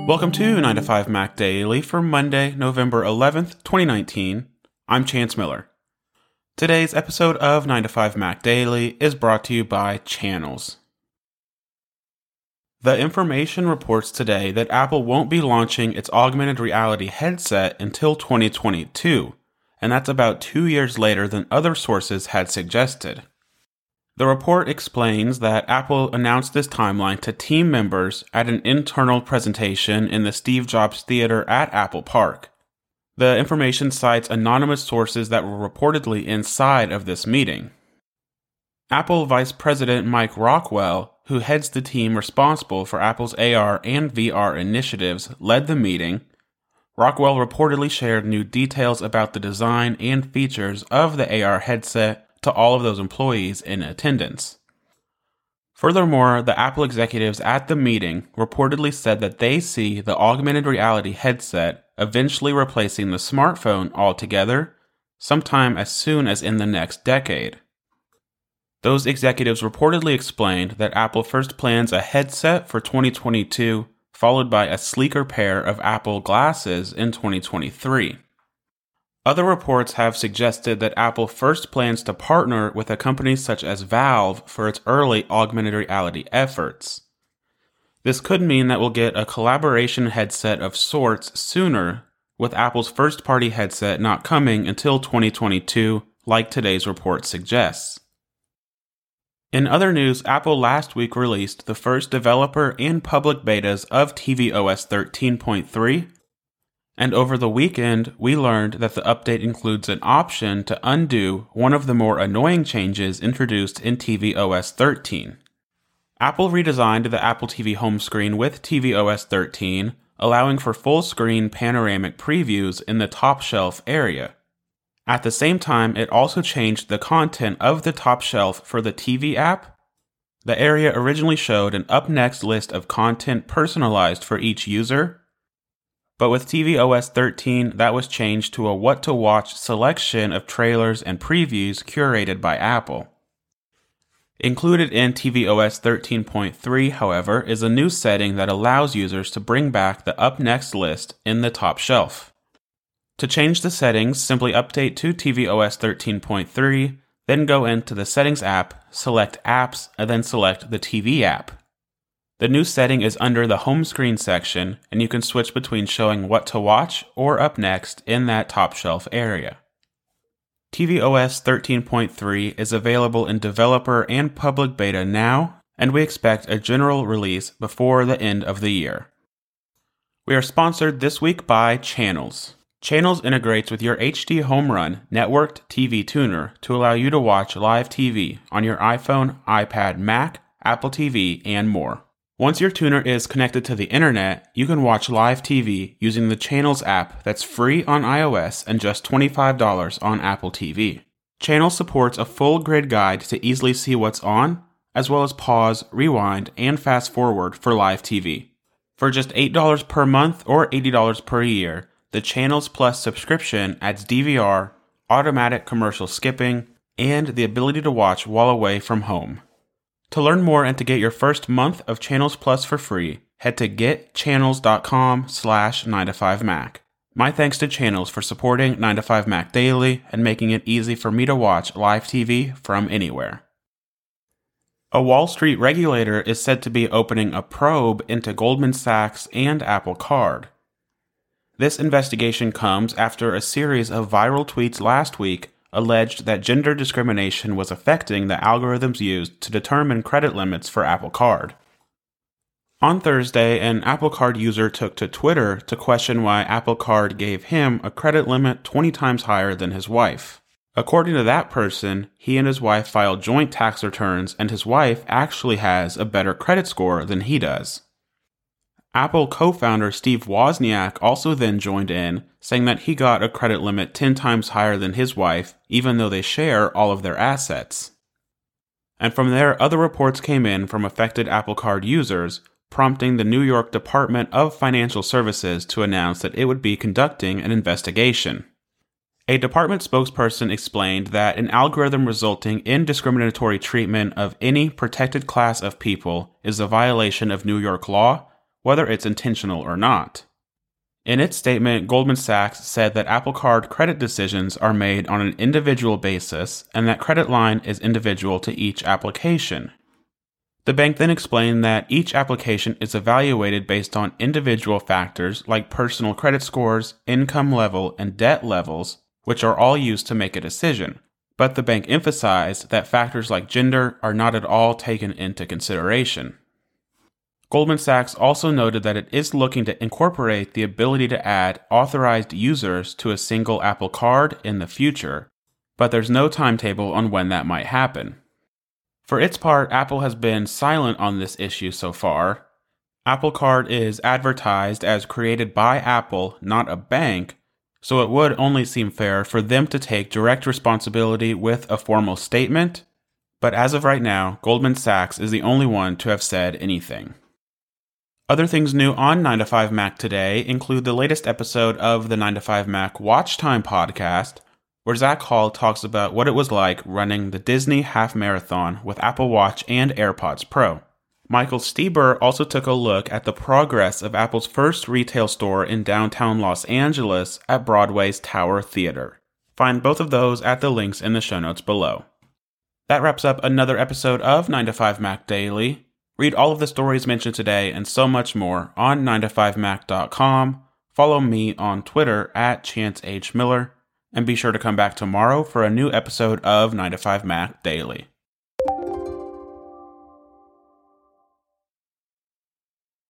Welcome to 9 to 5 Mac Daily for Monday, November 11th, 2019. I'm Chance Miller. Today's episode of 9 to 5 Mac Daily is brought to you by Channels. The Information reports today that Apple won't be launching its augmented reality headset until 2022, and that's about 2 years later than other sources had suggested. The report explains that Apple announced this timeline to team members at an internal presentation in the Steve Jobs Theater at Apple Park. The Information cites anonymous sources that were reportedly inside of this meeting. Apple Vice President Mike Rockwell, who heads the team responsible for Apple's AR and VR initiatives, led the meeting. Rockwell reportedly shared new details about the design and features of the AR headset to all of those employees in attendance. Furthermore, the Apple executives at the meeting reportedly said that they see the augmented reality headset eventually replacing the smartphone altogether, sometime as soon as in the next decade. Those executives reportedly explained that Apple first plans a headset for 2022, followed by a sleeker pair of Apple glasses in 2023. Other reports have suggested that Apple first plans to partner with a company such as Valve for its early augmented reality efforts. This could mean that we'll get a collaboration headset of sorts sooner, with Apple's first-party headset not coming until 2022, like today's report suggests. In other news, Apple last week released the first developer and public betas of tvOS 13.3, and over the weekend, we learned that the update includes an option to undo one of the more annoying changes introduced in tvOS 13. Apple redesigned the Apple TV home screen with tvOS 13, allowing for full-screen panoramic previews in the top shelf area. At the same time, it also changed the content of the top shelf for the TV app. The area originally showed an up-next list of content personalized for each user, but with tvOS 13, that was changed to a what-to-watch selection of trailers and previews curated by Apple. Included in tvOS 13.3, however, is a new setting that allows users to bring back the up-next list in the top shelf. To change the settings, simply update to tvOS 13.3, then go into the Settings app, select Apps, and then select the TV app. The new setting is under the home screen section, and you can switch between showing what to watch or up next in that top shelf area. tvOS 13.3 is available in developer and public beta now, and we expect a general release before the end of the year. We are sponsored this week by Channels. Channels integrates with your HD Home Run networked TV tuner to allow you to watch live TV on your iPhone, iPad, Mac, Apple TV, and more. Once your tuner is connected to the internet, you can watch live TV using the Channels app that's free on iOS and just $25 on Apple TV. Channels supports a full grid guide to easily see what's on, as well as pause, rewind, and fast forward for live TV. For just $8 per month or $80 per year, the Channels Plus subscription adds DVR, automatic commercial skipping, and the ability to watch while away from home. To learn more and to get your first month of Channels Plus for free, head to getchannels.com/9to5Mac. My thanks to Channels for supporting 9 to 5 Mac Daily and making it easy for me to watch live TV from anywhere. A Wall Street regulator is said to be opening a probe into Goldman Sachs and Apple Card. This investigation comes after a series of viral tweets last week alleged that gender discrimination was affecting the algorithms used to determine credit limits for Apple Card. On Thursday, an Apple Card user took to Twitter to question why Apple Card gave him a credit limit 20 times higher than his wife. According to that person, he and his wife filed joint tax returns, and his wife actually has a better credit score than he does. Apple co-founder Steve Wozniak also then joined in, saying that he got a credit limit 10 times higher than his wife, even though they share all of their assets. And from there, other reports came in from affected Apple Card users, prompting the New York Department of Financial Services to announce that it would be conducting an investigation. A department spokesperson explained that an algorithm resulting in discriminatory treatment of any protected class of people is a violation of New York law, whether it's intentional or not. In its statement, Goldman Sachs said that Apple Card credit decisions are made on an individual basis and that credit line is individual to each application. The bank then explained that each application is evaluated based on individual factors like personal credit scores, income level, and debt levels, which are all used to make a decision. But the bank emphasized that factors like gender are not at all taken into consideration. Goldman Sachs also noted that it is looking to incorporate the ability to add authorized users to a single Apple Card in the future, but there's no timetable on when that might happen. For its part, Apple has been silent on this issue so far. Apple Card is advertised as created by Apple, not a bank, so it would only seem fair for them to take direct responsibility with a formal statement, but as of right now, Goldman Sachs is the only one to have said anything. Other things new on 9to5Mac today include the latest episode of the 9to5Mac Watch Time podcast, where Zach Hall talks about what it was like running the Disney Half Marathon with Apple Watch and AirPods Pro. Michael Stieber also took a look at the progress of Apple's first retail store in downtown Los Angeles at Broadway's Tower Theater. Find both of those at the links in the show notes below. That wraps up another episode of 9to5Mac Daily. Read all of the stories mentioned today and so much more on 9to5mac.com. Follow me on Twitter at ChanceHMiller, and be sure to come back tomorrow for a new episode of 9to5Mac Daily.